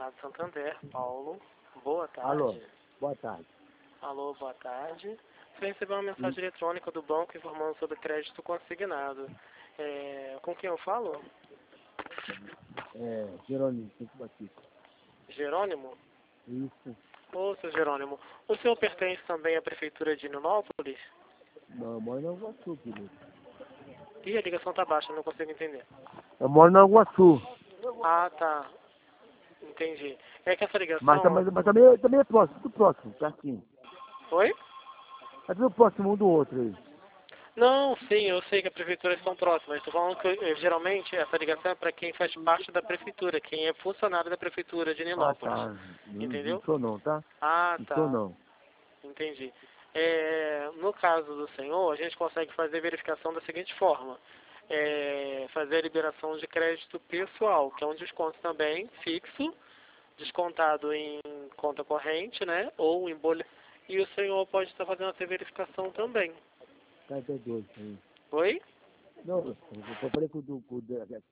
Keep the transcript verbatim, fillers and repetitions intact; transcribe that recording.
Senado Santander. Paulo, boa tarde. Alô, boa tarde. Alô, boa tarde. Você recebeu uma mensagem Sim. eletrônica do banco informando sobre crédito consignado. É, com quem eu falo? É, Jerônimo, Santo Batista. Jerônimo? Isso. Ô, seu Jerônimo, o senhor pertence também à prefeitura de Nilópolis? Não, eu moro em Iguaçu, querido. Ih, a ligação tá baixa, não consigo entender. Eu moro na Iguaçu. Ah, tá. Entendi. É que essa ligação... Mas, mas, mas também, também é próximo, tudo próximo, pertinho. Oi? É tudo próximo um do outro aí. Não, sim, eu sei que as prefeituras estão próximas. Estou falando que eh, geralmente essa ligação é para quem faz parte da prefeitura, quem é funcionário da prefeitura de Ah, Nilópolis. tá. Não, Entendeu? não sou não, tá? Ah, Não sou tá. não. Entendi. É, no caso do senhor, a gente consegue fazer a verificação da seguinte forma. É, fazer a liberação de crédito pessoal, que é um desconto também fixo, descontado em conta corrente, né? Ou em bolha. E o senhor pode estar fazendo essa verificação também. Cadê dois aí? Oi? Não, eu falei com o do... com o do-